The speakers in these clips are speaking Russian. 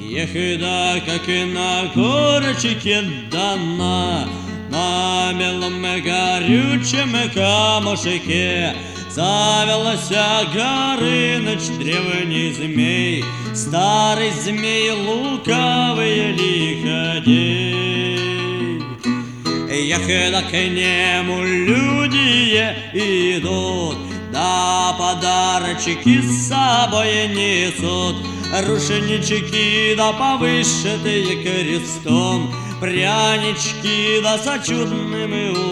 Ехида, как и на горочке дана, на белом и горючем камушке завелся Горыныч, древний змей, старый змей, лукавый лиходей. Ехида, к нему люди идут, да подарочки с собой несут, рушнички да повышитые крестом, прянички да со чудным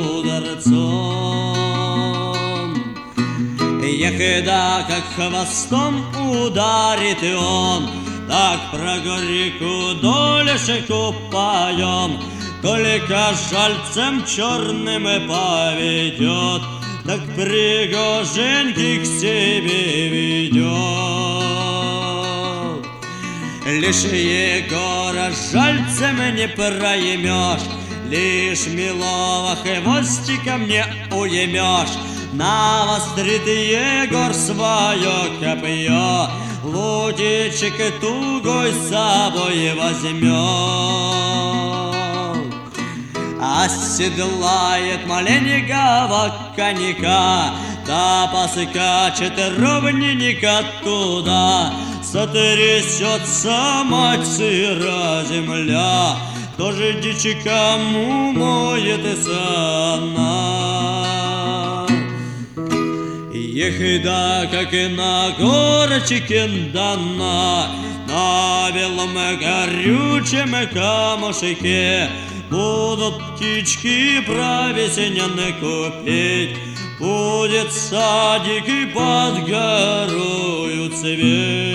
ударцом. Ехида, как хвостом ударит и он, так про горьку долешку поем, только жальцем черным поведет, так пригоженьки к себе ведет. Лишь Егора жальцем не проймешь, лишь милого хвостиком не уймешь. Навострит Егор свое копье, лутичек тугой с собой возьмет. Оседлает маленького конька, да поскачет ровненько туда, сотрясется мать сыра земля, тоже дичикам умоет сана. Ехида, как и на горочке дана, на белом горючем камушке будут птички про весенний купить, будет садик и под горою цвет.